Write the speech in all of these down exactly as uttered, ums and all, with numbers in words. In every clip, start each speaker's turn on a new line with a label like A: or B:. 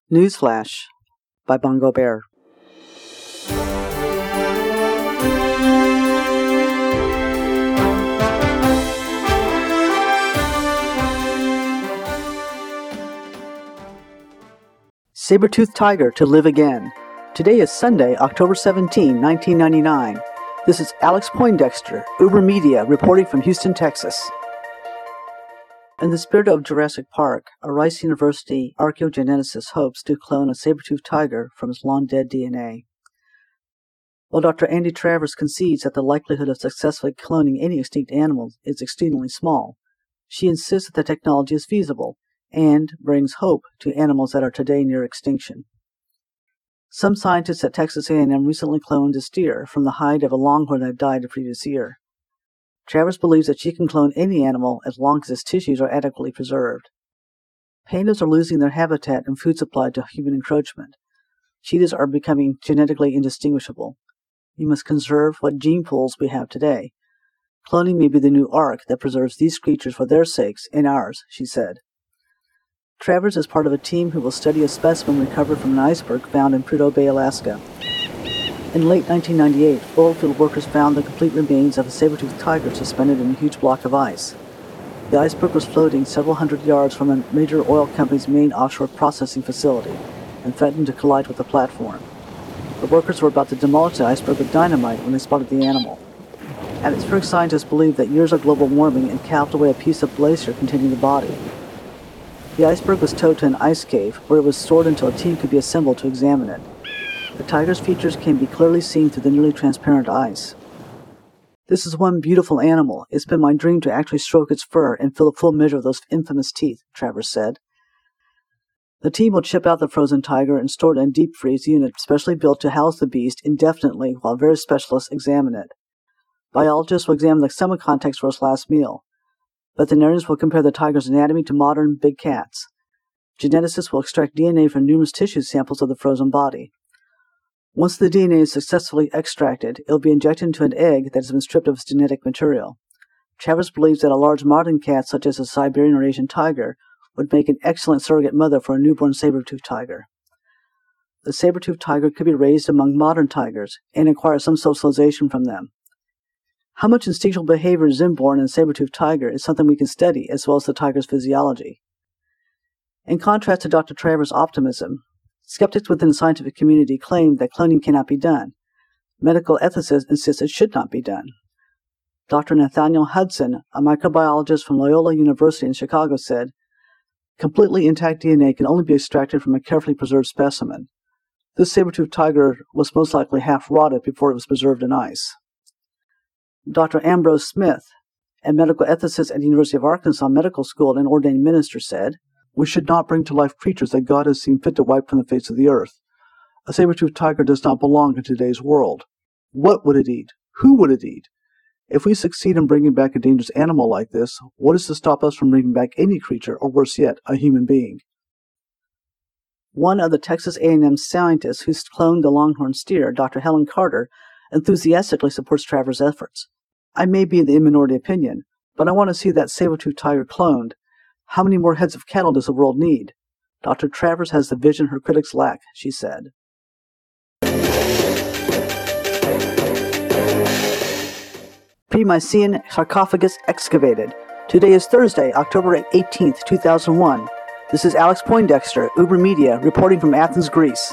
A: Newsflash by Bongo Bear. Saber-toothed tiger to live again. Today is Sunday, October seventeenth, nineteen ninety-nine. This is Alex Poindexter, Uber Media, reporting from Houston, Texas. In the spirit of Jurassic Park, a Rice University archaeogeneticist hopes to clone a saber-toothed tiger from its long-dead D N A. While Doctor Andy Travers concedes that the likelihood of successfully cloning any extinct animal is extremely small, she insists that the technology is feasible and brings hope to animals that are today near extinction. Some scientists at Texas A and M recently cloned a steer from the hide of a longhorn that had died the previous year. Travers believes that she can clone any animal as long as its tissues are adequately preserved. Pandas are losing their habitat and food supply to human encroachment. Cheetahs are becoming genetically indistinguishable. We must conserve what gene pools we have today. Cloning may be the new ark that preserves these creatures for their sakes and ours, she said. Travers is part of a team who will study a specimen recovered from an iceberg found in Prudhoe Bay, Alaska. In late nineteen ninety-eight, oilfield workers found the complete remains of a saber-toothed tiger suspended in a huge block of ice. The iceberg was floating several hundred yards from a major oil company's main offshore processing facility and threatened to collide with the platform. The workers were about to demolish the iceberg with dynamite when they spotted the animal. Atmospheric scientists believe that years of global warming had calved away a piece of glacier containing the body. The iceberg was towed to an ice cave, where it was stored until a team could be assembled to examine it. The tiger's features can be clearly seen through the nearly transparent ice. This is one beautiful animal. It's been my dream to actually stroke its fur and feel the full measure of those infamous teeth, Travers said. The team will chip out the frozen tiger and store it in a deep freeze unit specially built to house the beast indefinitely while various specialists examine it. Biologists will examine the stomach contents for its last meal. Veterinarians will compare the tiger's anatomy to modern big cats. Geneticists will extract D N A from numerous tissue samples of the frozen body. Once the D N A is successfully extracted, it will be injected into an egg that has been stripped of its genetic material. Travers believes that a large modern cat, such as a Siberian or Asian tiger, would make an excellent surrogate mother for a newborn saber-toothed tiger. The saber-toothed tiger could be raised among modern tigers and acquire some socialization from them. How much instinctual behavior is inborn in a saber-toothed tiger is something we can study, as well as the tiger's physiology. In contrast to Doctor Travers' optimism, skeptics within the scientific community claim that cloning cannot be done. Medical ethicists insist it should not be done. Doctor Nathaniel Hudson, a microbiologist from Loyola University in Chicago, said, "Completely intact D N A can only be extracted from a carefully preserved specimen. This saber-toothed tiger was most likely half rotted before it was preserved in ice." Doctor Ambrose Smith, a medical ethicist at the University of Arkansas Medical School and ordained minister, said, "We should not bring to life creatures that God has seen fit to wipe from the face of the earth. A saber-toothed tiger does not belong in today's world. What would it eat? Who would it eat? If we succeed in bringing back a dangerous animal like this, what is to stop us from bringing back any creature, or worse yet, a human being?" One of the Texas A and M scientists who cloned the longhorn steer, Doctor Helen Carter, enthusiastically supports Travers' efforts. "I may be in the minority opinion, but I want to see that saber-toothed tiger cloned. How many more heads of cattle does the world need? Doctor Travers has the vision her critics lack," she said. Pre-Mycenaean sarcophagus excavated. Today is Thursday, October eighteenth, two thousand one. This is Alex Poindexter, Uber Media, reporting from Athens, Greece.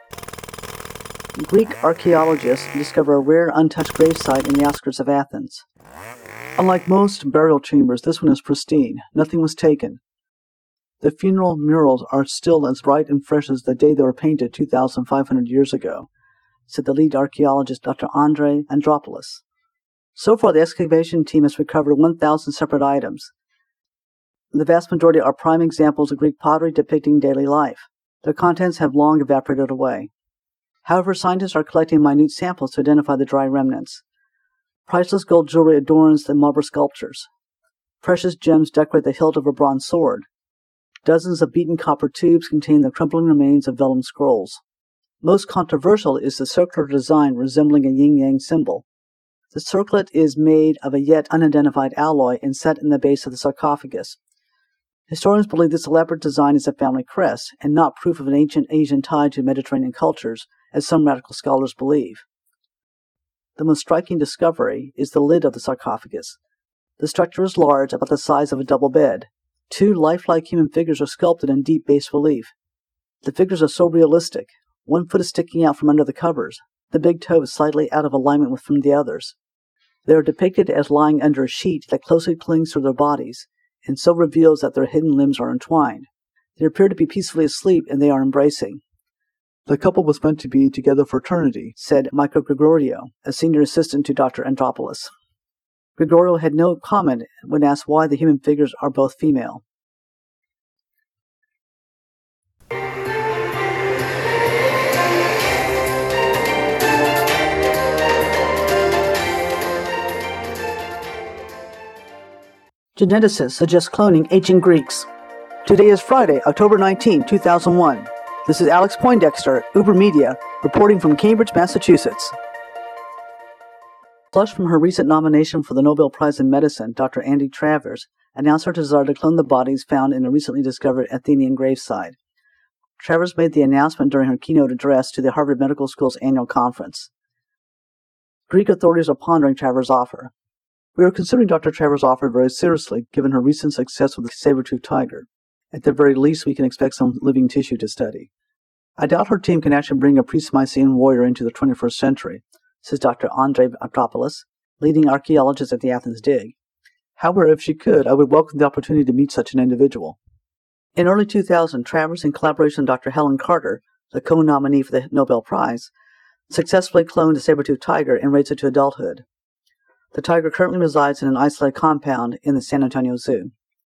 A: Greek archaeologists discover a rare untouched gravesite in the outskirts of Athens. Unlike most burial chambers, this one is pristine. Nothing was taken. The funeral murals are still as bright and fresh as the day they were painted two thousand five hundred years ago, said the lead archaeologist Doctor Andrei Andropoulos. So far, the excavation team has recovered one thousand separate items. The vast majority are prime examples of Greek pottery depicting daily life. Their contents have long evaporated away. However, scientists are collecting minute samples to identify the dry remnants. Priceless gold jewelry adorns the marble sculptures. Precious gems decorate the hilt of a bronze sword. Dozens of beaten copper tubes contain the crumbling remains of vellum scrolls. Most controversial is the circular design resembling a yin-yang symbol. The circlet is made of a yet unidentified alloy and set in the base of the sarcophagus. Historians believe this elaborate design is a family crest and not proof of an ancient Asian tie to Mediterranean cultures, as some radical scholars believe. The most striking discovery is the lid of the sarcophagus. The structure is large, about the size of a double bed. Two lifelike human figures are sculpted in deep bas relief. The figures are so realistic. One foot is sticking out from under the covers. The big toe is slightly out of alignment with from the others. They are depicted as lying under a sheet that closely clings to their bodies, and so reveals that their hidden limbs are entwined. They appear to be peacefully asleep, and they are embracing. "The couple was meant to be together for eternity," said Michael Gregorio, a senior assistant to Doctor Andropoulos. Gregorio had no comment when asked why the human figures are both female. Geneticists suggest cloning ancient Greeks. Today is Friday, October nineteenth, two thousand one. This is Alex Poindexter, Uber Media, reporting from Cambridge, Massachusetts. Flushed from her recent nomination for the Nobel Prize in Medicine, Doctor Andy Travers announced her desire to clone the bodies found in a recently discovered Athenian gravesite. Travers made the announcement during her keynote address to the Harvard Medical School's annual conference. Greek authorities are pondering Travers' offer. "We are considering Doctor Travers' offer very seriously, given her recent success with the saber-toothed tiger. At the very least, we can expect some living tissue to study. I doubt her team can actually bring a pre-Mycenaean warrior into the twenty-first century," says Doctor Andrei Andropoulos, leading archaeologist at the Athens Dig. "However, if she could, I would welcome the opportunity to meet such an individual." In early two thousand, Travers, in collaboration with Doctor Helen Carter, the co-nominee for the Nobel Prize, successfully cloned a saber-toothed tiger and raised it to adulthood. The tiger currently resides in an isolated compound in the San Antonio Zoo.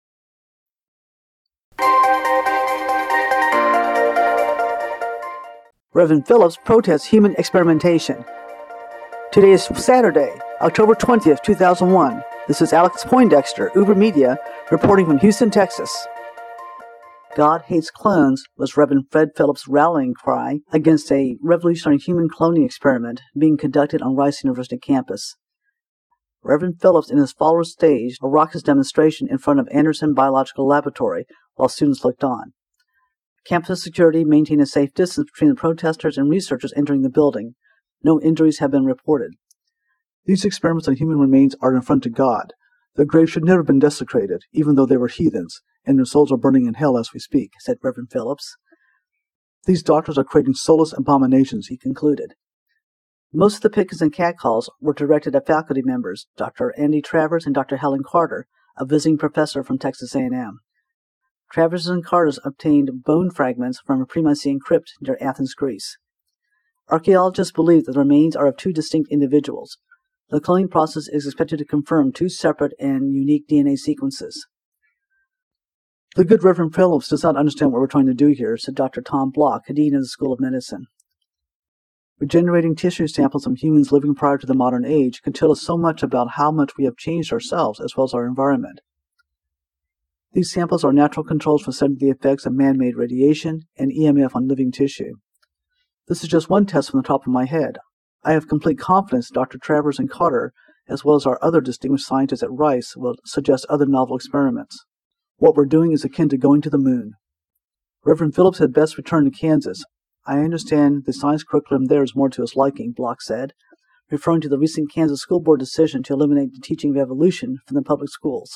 A: Reverend Phillips protests human experimentation. Today is Saturday, October twentieth, two thousand one. This is Alex Poindexter, Uber Media, reporting from Houston, Texas. "God hates clones" was Reverend Fred Phillips' rallying cry against a revolutionary human cloning experiment being conducted on Rice University campus. Reverend Phillips and his followers staged a raucous demonstration in front of Anderson Biological Laboratory while students looked on. Campus security maintained a safe distance between the protesters and researchers entering the building. No injuries have been reported. "These experiments on human remains are an affront to God. Their graves should never have been desecrated, even though they were heathens, and their souls are burning in hell as we speak," said Reverend Phillips. "These doctors are creating soulless abominations," he concluded. Most of the pickets and catcalls were directed at faculty members, Doctor Andy Travers and Doctor Helen Carter, a visiting professor from Texas A and M. Travers and Carter obtained bone fragments from a pre-Mycenaean crypt near Athens, Greece. Archaeologists believe that the remains are of two distinct individuals. The cloning process is expected to confirm two separate and unique D N A sequences. "The good Reverend Phillips does not understand what we're trying to do here," said Doctor Tom Block, dean of the School of Medicine. "Regenerating tissue samples from humans living prior to the modern age can tell us so much about how much we have changed ourselves as well as our environment. These samples are natural controls for studying the effects of man-made radiation and E M F on living tissue. This is just one test from the top of my head. I have complete confidence Doctor Travers and Carter, as well as our other distinguished scientists at Rice, will suggest other novel experiments. What we're doing is akin to going to the moon. Reverend Phillips had best return to Kansas. I understand the science curriculum there is more to his liking," Block said, referring to the recent Kansas School Board decision to eliminate the teaching of evolution from the public schools.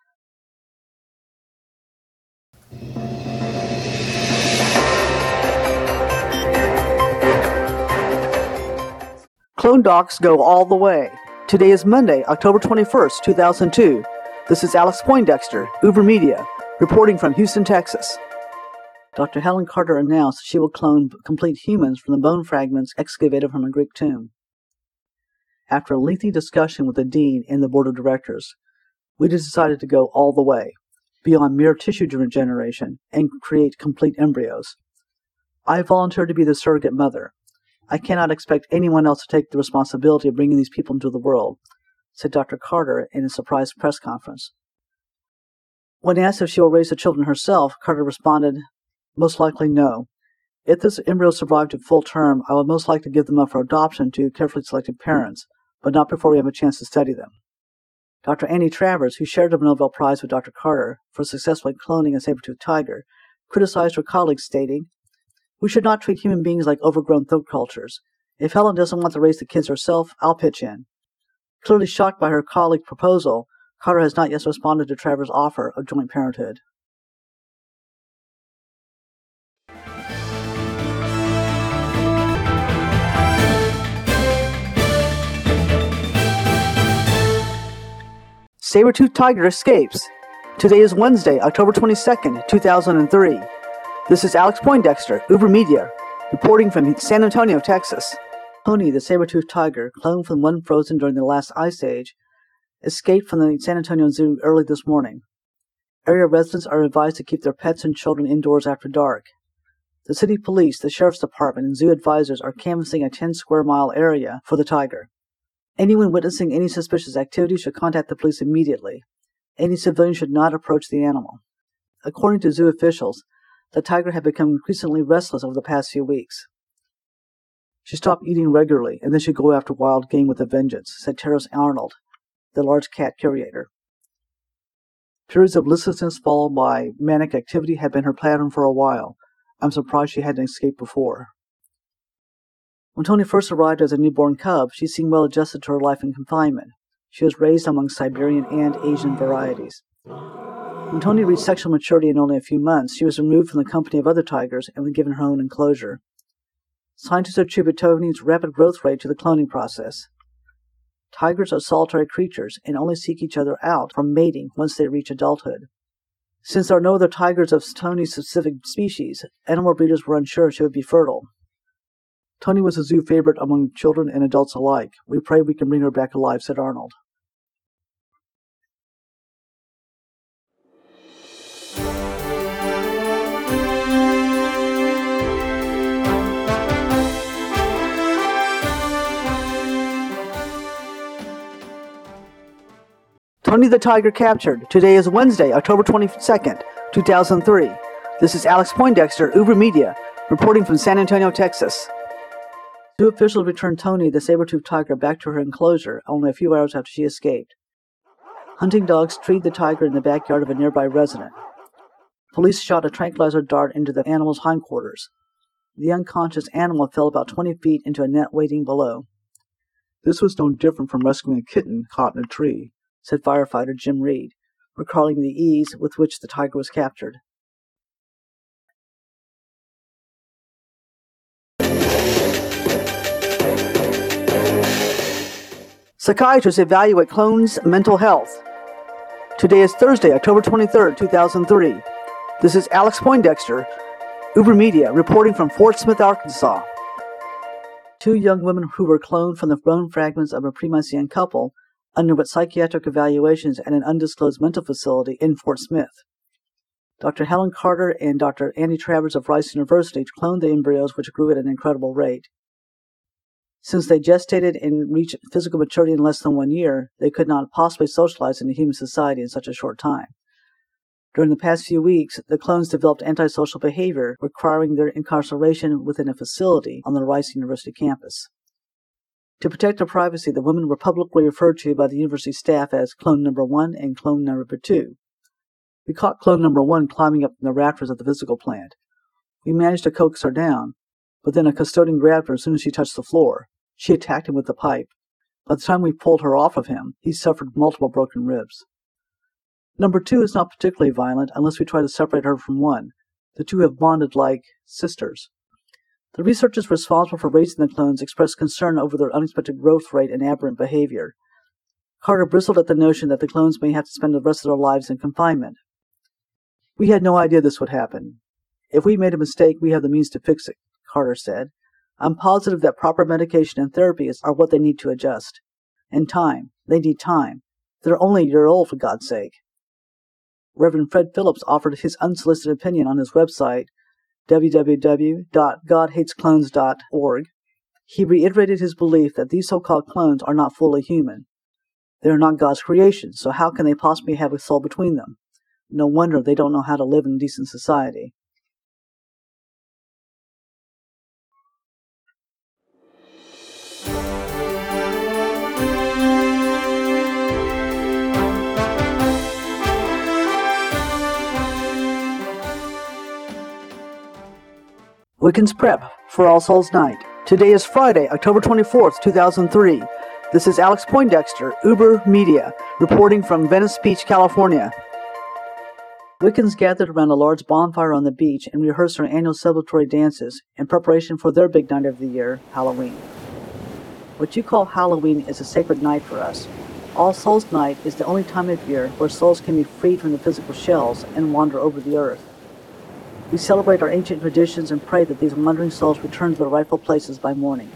A: Clone docs go all the way. Today is Monday, October twenty-first, two thousand two. This is Alex Poindexter, Uber Media, reporting from Houston, Texas. Doctor Helen Carter announced she will clone complete humans from the bone fragments excavated from a Greek tomb. After a lengthy discussion with the dean and the board of directors, we decided to go all the way, beyond mere tissue regeneration, and create complete embryos. I volunteered to be the surrogate mother. I cannot expect anyone else to take the responsibility of bringing these people into the world, said Doctor Carter in a surprise press conference. When asked if she will raise the children herself, Carter responded, "Most likely no. If this embryo survived to full term, I would most likely give them up for adoption to carefully selected parents, but not before we have a chance to study them." Doctor Annie Travers, who shared the Nobel Prize with Doctor Carter for successfully cloning a saber-toothed tiger, criticized her colleagues, stating, "We should not treat human beings like overgrown throat cultures. If Helen doesn't want to raise the kids herself, I'll pitch in." Clearly shocked by her colleague's proposal, Carter has not yet responded to Travers' offer of joint parenthood. Saber-toothed tiger escapes. Today is Wednesday, October twenty-second, two thousand three. This is Alex Poindexter, Uber Media, reporting from San Antonio, Texas. Tony, the saber-toothed tiger, cloned from one frozen during the last ice age, escaped from the San Antonio Zoo early this morning. Area residents are advised to keep their pets and children indoors after dark. The city police, the sheriff's department, and zoo advisors are canvassing a ten square mile area for the tiger. Anyone witnessing any suspicious activity should contact the police immediately. Any civilian should not approach the animal. According to zoo officials, the tiger had become increasingly restless over the past few weeks. She stopped eating regularly, and then she'd go after wild game with a vengeance, said Terrace Arnold, the large cat curator. Periods of listlessness followed by manic activity had been her pattern for a while. I'm surprised she hadn't escaped before. When Tony first arrived as a newborn cub, she seemed well adjusted to her life in confinement. She was raised among Siberian and Asian varieties. When Tony reached sexual maturity in only a few months, she was removed from the company of other tigers and was given her own enclosure. Scientists attribute Tony's rapid growth rate to the cloning process. Tigers are solitary creatures and only seek each other out for mating once they reach adulthood. Since there are no other tigers of Tony's specific species, animal breeders were unsure she would be fertile. Tony was a zoo favorite among children and adults alike. We pray we can bring her back alive, said Arnold. Tony the Tiger captured. Today is Wednesday, October twenty-second, two thousand three. This is Alex Poindexter, Uber Media, reporting from San Antonio, Texas. Zoo officials returned Tony, the saber-toothed tiger, back to her enclosure only a few hours after she escaped. Hunting dogs treed the tiger in the backyard of a nearby resident. Police shot a tranquilizer dart into the animal's hindquarters. The unconscious animal fell about twenty feet into a net waiting below. This was no different from rescuing a kitten caught in a tree, said firefighter Jim Reed, recalling the ease with which the tiger was captured. Psychiatrists evaluate clones' mental health. Today is Thursday, October twenty-third, two thousand three. This is Alex Poindexter, Uber Media, reporting from Fort Smith, Arkansas. Two young women who were cloned from the bone fragments of a pre-Mycenaean couple underwent psychiatric evaluations at an undisclosed mental facility in Fort Smith. Doctor Helen Carter and Doctor Annie Travers of Rice University cloned the embryos, which grew at an incredible rate. Since they gestated and reached physical maturity in less than one year, they could not possibly socialize into human society in such a short time. During the past few weeks, the clones developed antisocial behavior, requiring their incarceration within a facility on the Rice University campus. To protect their privacy, the women were publicly referred to by the university staff as clone number one and clone number two. We caught clone number one climbing up in the rafters of the physical plant. We managed to coax her down, but then a custodian grabbed her as soon as she touched the floor. She attacked him with the pipe. By the time we pulled her off of him, he suffered multiple broken ribs. Number two is not particularly violent unless we try to separate her from one. The two have bonded like sisters. The researchers responsible for raising the clones expressed concern over their unexpected growth rate and aberrant behavior. Carter bristled at the notion that the clones may have to spend the rest of their lives in confinement. We had no idea this would happen. If we made a mistake, we have the means to fix it, Carter said. I'm positive that proper medication and therapy are what they need to adjust. And time. They need time. They're only a year old, for God's sake. Reverend Fred Phillips offered his unsolicited opinion on his website, w w w dot god hates clones dot org. He reiterated his belief that these so-called clones are not fully human. They are not God's creation, so how can they possibly have a soul between them? No wonder they don't know how to live in decent society. Wiccans Prep for All Souls Night. Today is Friday, October twenty-fourth, two thousand three. This is Alex Poindexter, Uber Media, reporting from Venice Beach, California. Wiccans gathered around a large bonfire on the beach and rehearsed their annual celebratory dances in preparation for their big night of the year, Halloween. What you call Halloween is a sacred night for us. All Souls Night is the only time of year where souls can be freed from the physical shells and wander over the earth. We celebrate our ancient traditions and pray that these wandering souls return to their rightful places by morning.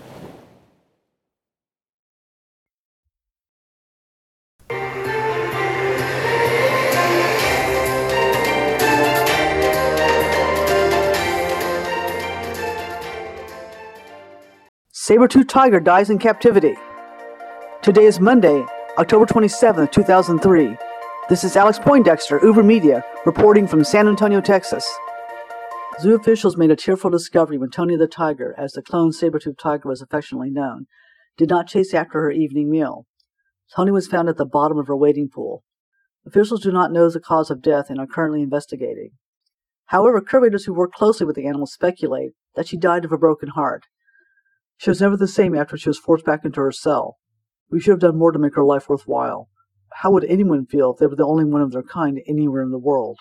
A: Saber-toothed tiger dies in captivity. Today is Monday, October twenty-seventh, two thousand three. This is Alex Poindexter, Uber Media, reporting from San Antonio, Texas. Zoo officials made a tearful discovery when Tony the tiger, as the cloned saber-toothed tiger was affectionately known, did not chase after her evening meal. Tony was found at the bottom of her wading pool. Officials do not know the cause of death and are currently investigating. However, curators who work closely with the animal speculate that she died of a broken heart. She was never the same after she was forced back into her cell. We should have done more to make her life worthwhile. How would anyone feel if they were the only one of their kind anywhere in the world?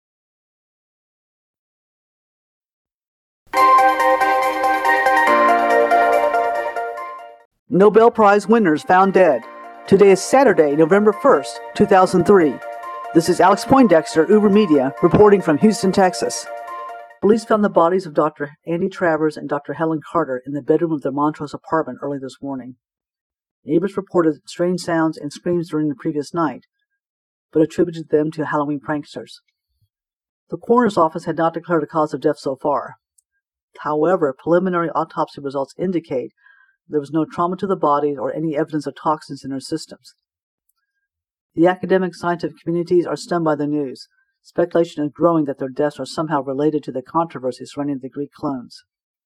A: Nobel Prize winners found dead. Today is Saturday, November first, two thousand three. This is Alex Poindexter, Uber Media, reporting from Houston, Texas. Police found the bodies of Doctor Andy Travers and Doctor Helen Carter in the bedroom of their Montrose apartment early this morning. Neighbors reported strange sounds and screams during the previous night, but attributed them to Halloween pranksters. The coroner's office had not declared a cause of death so far. However, preliminary autopsy results indicate there was no trauma to the bodies or any evidence of toxins in their systems. The academic scientific communities are stunned by the news. Speculation is growing that their deaths are somehow related to the controversy surrounding the Greek clones.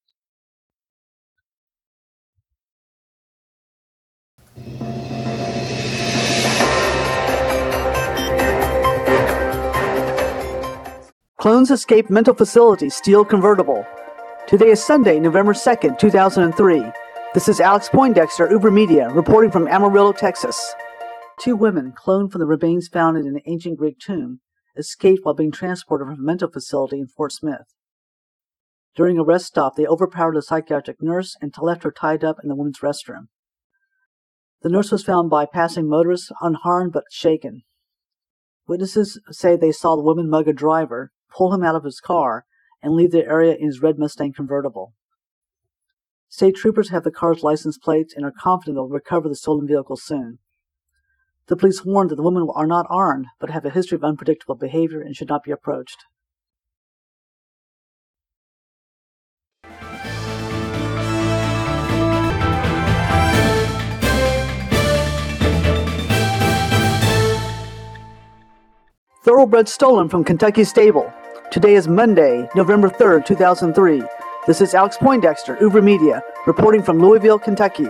A: Clones escape mental facility, steal convertible. Today is Sunday, November second, two thousand three. This is Alex Poindexter, Uber Media, reporting from Amarillo, Texas. Two women, cloned from the remains found in an ancient Greek tomb, escaped while being transported from a mental facility in Fort Smith. During a rest stop, they overpowered a psychiatric nurse and left her tied up in the women's restroom. The nurse was found by passing motorists unharmed but shaken. Witnesses say they saw the woman mug a driver, pull him out of his car, and leave the area in his red Mustang convertible. State troopers have the car's license plates and are confident they'll recover the stolen vehicle soon. The police warned that the women are not armed, but have a history of unpredictable behavior and should not be approached. Thoroughbred stolen from Kentucky stable. Today is Monday, November third, two thousand three. This is Alex Poindexter, Uber Media, reporting from Louisville, Kentucky.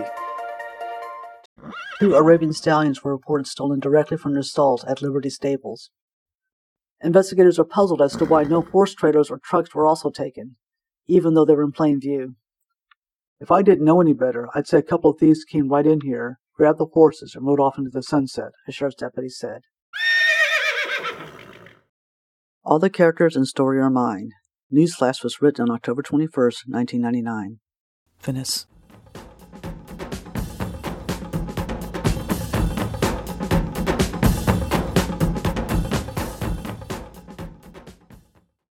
A: Two Arabian stallions were reported stolen directly from their stalls at Liberty Stables. Investigators are puzzled as to why no horse trailers or trucks were also taken, even though they were in plain view. If I didn't know any better, I'd say a couple of thieves came right in here, grabbed the horses, and rode off into the sunset, a sheriff's deputy said. All the characters and story are mine. Newsflash was written on October twenty-first, nineteen ninety-nine. Venice.